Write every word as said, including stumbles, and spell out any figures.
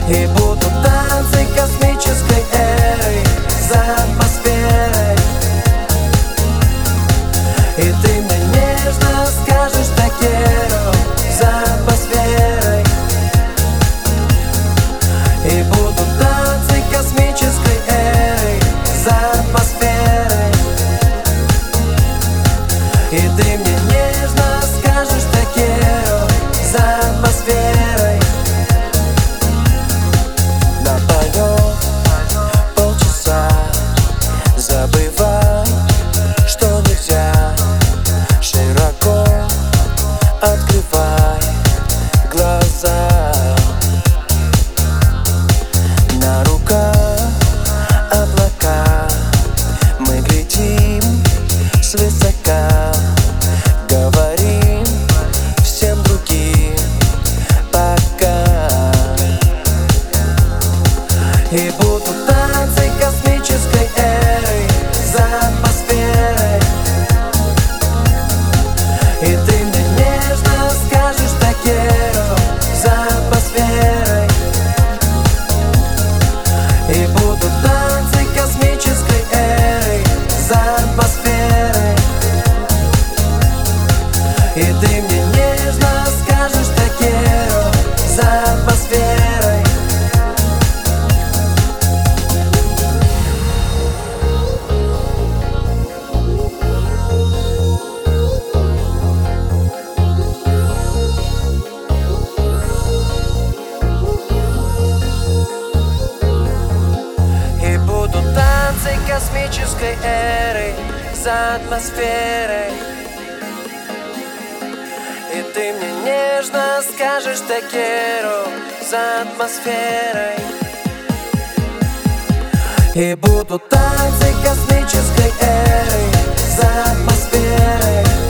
И будут танцы космической эры за атмосферой. И ты мне нежно скажешь такеру за атмосферой. И будут танцы космической эры за атмосферой. И ты мне нежно скажешь такеру за атмосферой. Наполет полчаса, забывай, что нельзя. Широко открывай глаза. На руках облака, мы глядим свысока. Говорим всем другим пока. И будут танцы космической эры за атмосферой. И ты мне нежно скажешь такеру за атмосферой. И будут танцы космической эры за атмосферой. И ты мне нежно скажешь такеру за атмосферой. И будут танцы космической эры за атмосферой. И ты мне нежно скажешь такеру за атмосферой. И будут танцы космической эры за атмосферой.